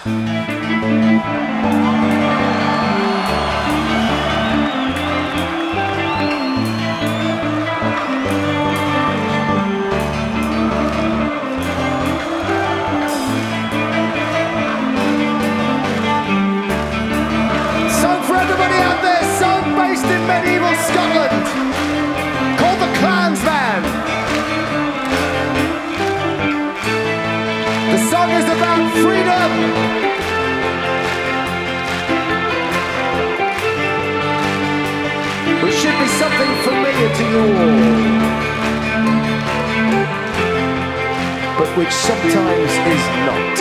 Song for everybody out there, song based in medieval Scotland, called The Clansman. The song is about freedom. Which should be something familiar to you all, but which sometimes is not.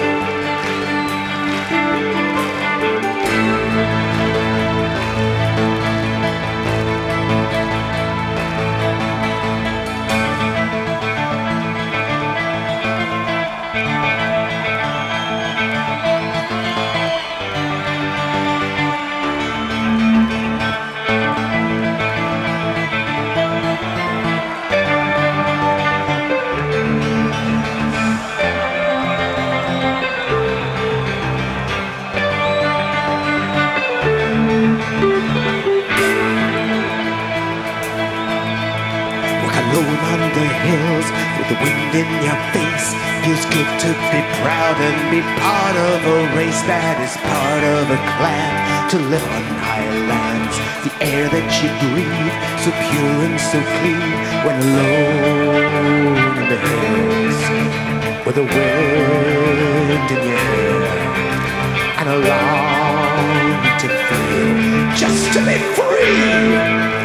Alone on the hills with the wind in your face. Feels good to be proud and be part of a race that is part of a clan. To live on higher lands, the air that you breathe, so pure and so clean. When alone in the hills with the wind in your hair, and a longing to feel just to be free.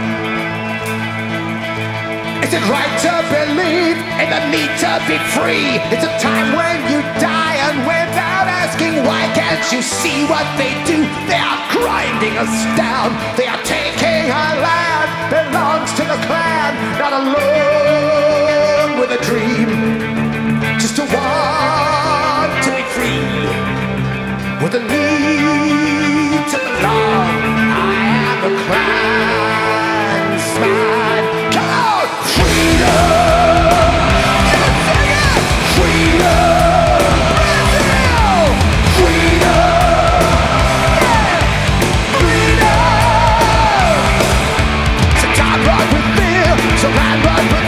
Is it right to believe in the need to be free? It's a time when you die, and without asking why, can't you see what they do? They are grinding us down. They are taking our land, belongs to the clan. Not alone with a dream, just to want to be free. With a need to belong, I am a clansman. Come on! Surround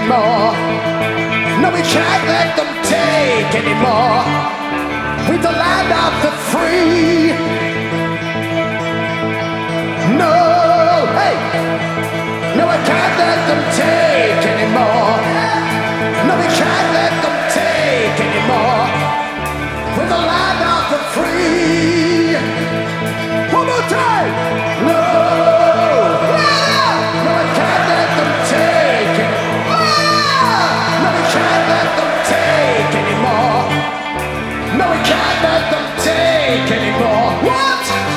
anymore. No, we can't let them take anymore. We're the land of the free. No, hey, no, we can't let them take anymore. No, we can't let them take anymore. We're the land of the free. One more time. No, no, we can't let them take it. No, we can't let them take anymore. No, we can't let them take anymore. What?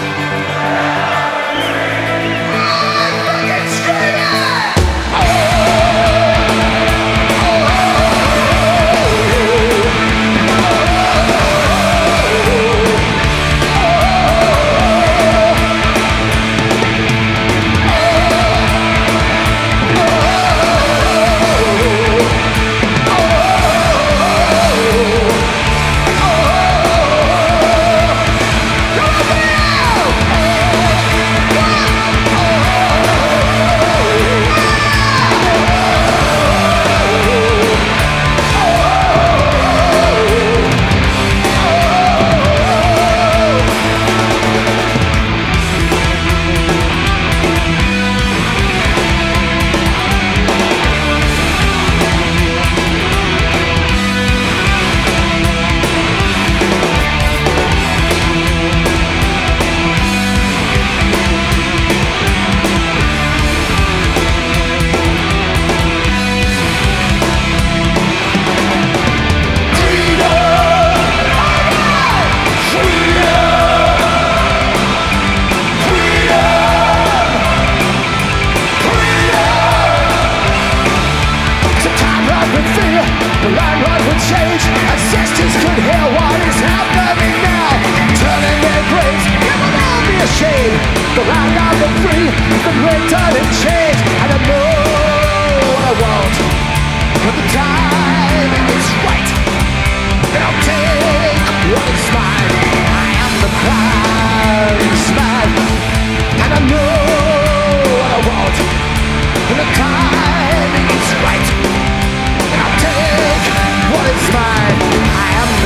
The land of the free, the great turn and change. And I know what I want. When the timing is right, then I'll take what is mine. I am the clansman. And I know what I want. When the timing is right, then I'll take what is mine. I am the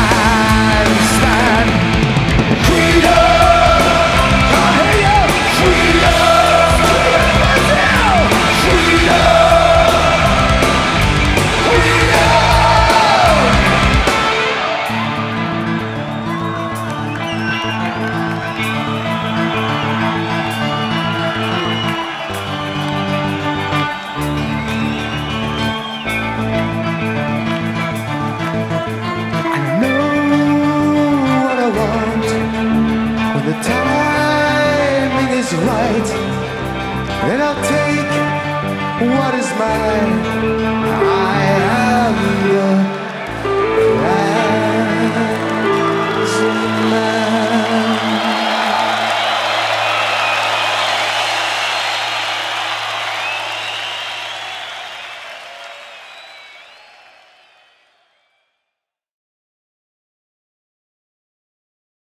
clansman. Freedom! Then I'll take what is mine.